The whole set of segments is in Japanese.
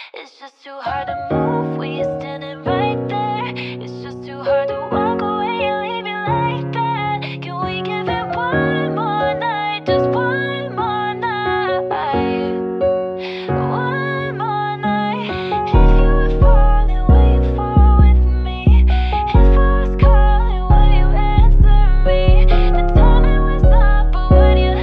It's just too hard to move when you're standing right there. It's just too hard to walk away and leave you like that. Can we give it one more night? Just one more night. One more night. If you were falling, will you fall with me? If I was calling, will you answer me? The timing was up, but would you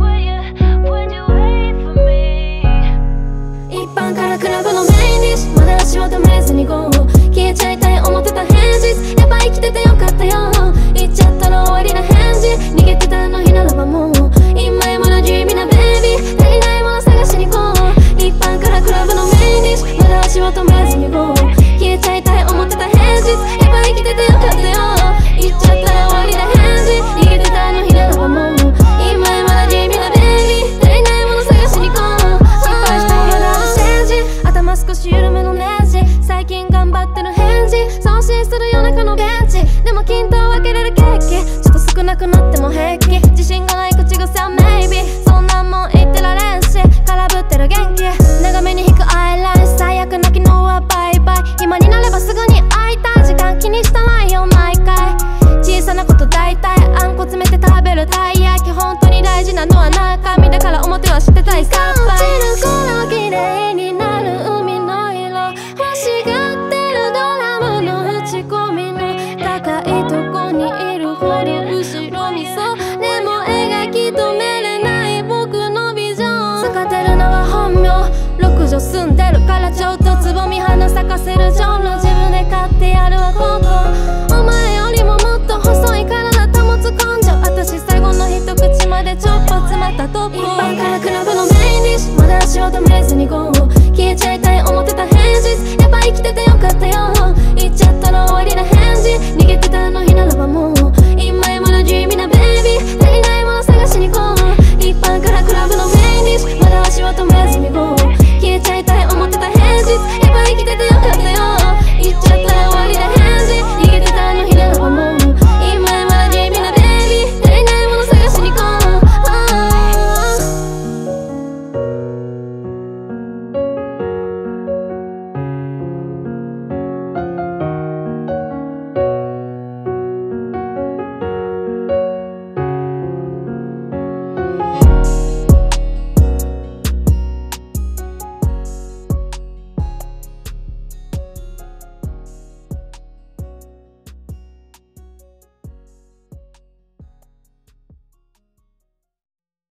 wait for me? 一般からクラブのメインディッシュまだ足を止めずに GO 消えちゃいたい思ってた返事やっぱ生きててよかったよ言っちゃったら終わりな返事逃げてたあの日ならばもう今今の地味なベイビー足りないもの探しに行こう一般からクラブのメインディッシュまだ足を止めずに GO 消えちゃいたい思ってた返事やっぱ生きててよかったよ言っちゃったら終わりな返事逃げてたあの日ならばもう今今の地味なベイビー足りないもの探しに行こう失敗したまだあるチェンジ頭少し緩めのネジ最近頑張ってる返事送信する夜中のベンチでも均等分けれるケーキちょっと少なくなっても平気自信がない口癖は maybe そんなんもん言ってられんし空振ってる元気長めに引くアイライン最悪泣きのはバイバイ今になればすぐに会いたい時間気にしたないよ毎回小さなこと大体あんこ詰めて食べるたい焼き本当に大事なのは中身だから表は知ってたいさっぱり落ちる頃綺麗になる海の色欲しがってるドラムの打ち込みの高いとこにいるふり後ろみそでも描き留めれない僕のビジョン使ってるのは本名6畳住んでるからちょっとつぼみ花咲かせるジョンの自分で買ってやるわ今度お前よりももっと細い体保つ根性私最後の一口までちょっと詰まったトップ一般からクラブのメインディッシュまだ足を止めずに GO